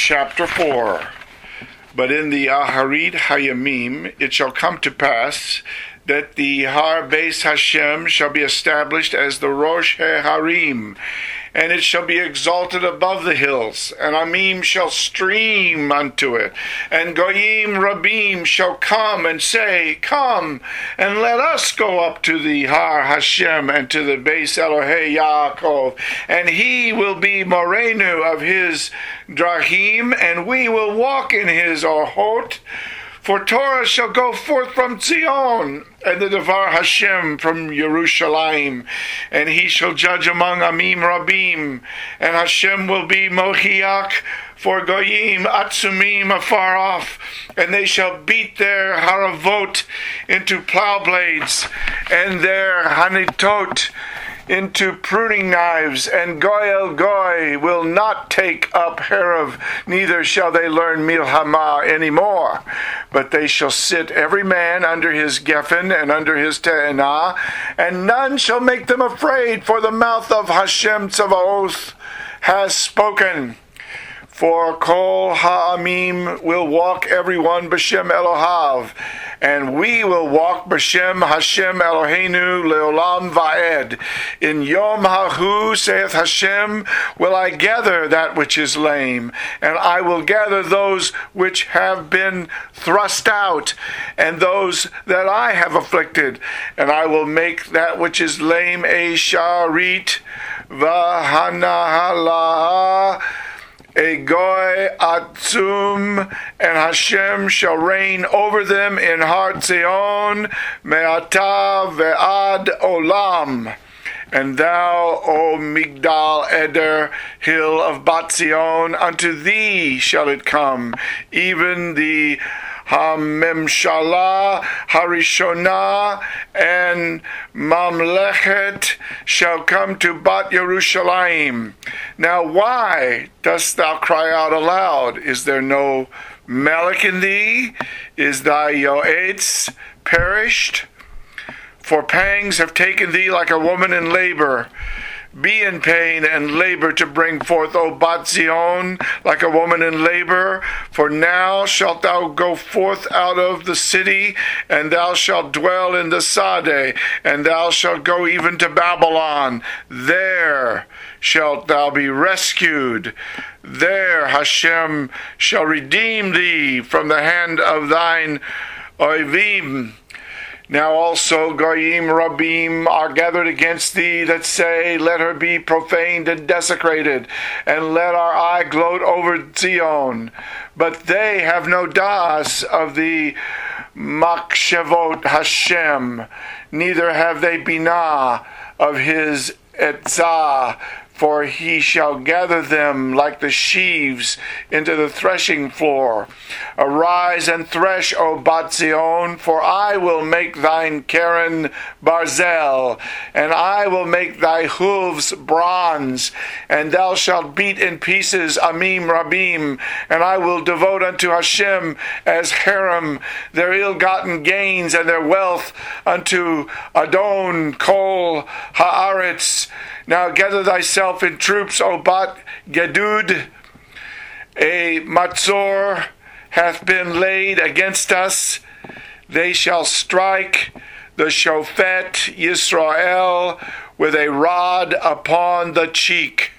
chapter 4. But in the Aharit Hayamim it shall come to pass that the Har Beis Hashem shall be established as the Rosh HaHarim, and it shall be exalted above the hills, and Amim shall stream unto it, and Goyim Rabim shall come and say, Come, and let us go up to the Har Hashem and to the Beis Elohei Yaakov, and he will be Morenu of his Drahim, and we will walk in his Orhot. For Torah shall go forth from Zion, and the Devar Hashem from Yerushalayim, and he shall judge among Amim Rabim, and Hashem will be Mochiach for Goyim Atzumim afar off, and they shall beat their haravot into plow blades, and their hanitot into pruning knives, and Goyel Goy will not take up Herav, neither shall they learn Milhama anymore, but they shall sit every man under his Geffen and under his Te'enah, and none shall make them afraid, for the mouth of Hashem Tzavaoth has spoken. For Kol Ha'amim will walk everyone b'Shem Elohav, and we will walk b'Shem Hashem Eloheinu leolam va'ed. In Yom Hahu, saith Hashem, will I gather that which is lame, and I will gather those which have been thrust out, and those that I have afflicted, and I will make that which is lame a sharit v'hanahala, a goy atzum, and Hashem shall reign over them in Har Zion, me'ata ve'ad olam. And thou, O Migdal Eder, hill of Bat Zion, unto thee shall it come, even the HaMemshalah Harishonah, and Mamlechet shall come to Bat Yerushalayim. Now why dost thou cry out aloud? Is there no Melech in thee? Is thy Yoetz perished? For pangs have taken thee like a woman in labor. Be in pain and labor to bring forth, O Bat Zion, like a woman in labor. For now shalt thou go forth out of the city, and thou shalt dwell in the Sade, and thou shalt go even to Babylon. There shalt thou be rescued. There Hashem shall redeem thee from the hand of thine Oivim. Now also Goyim Rabim are gathered against thee that say, Let her be profaned and desecrated, and let our eye gloat over Zion. But they have no das of the Makshevot Hashem, neither have they binah of his etzah, for he shall gather them like the sheaves into the threshing floor. Arise and thresh, O Bat Zion, for I will make thine Keren barzel, and I will make thy hooves bronze, and thou shalt beat in pieces Amim Rabim, and I will devote unto Hashem as Harem their ill-gotten gains and their wealth unto Adon Kol Haaretz. Now gather thyself in troops, O Bat Gedud. A Matzor hath been laid against us. They shall strike the Shofet Yisrael with a rod upon the cheek.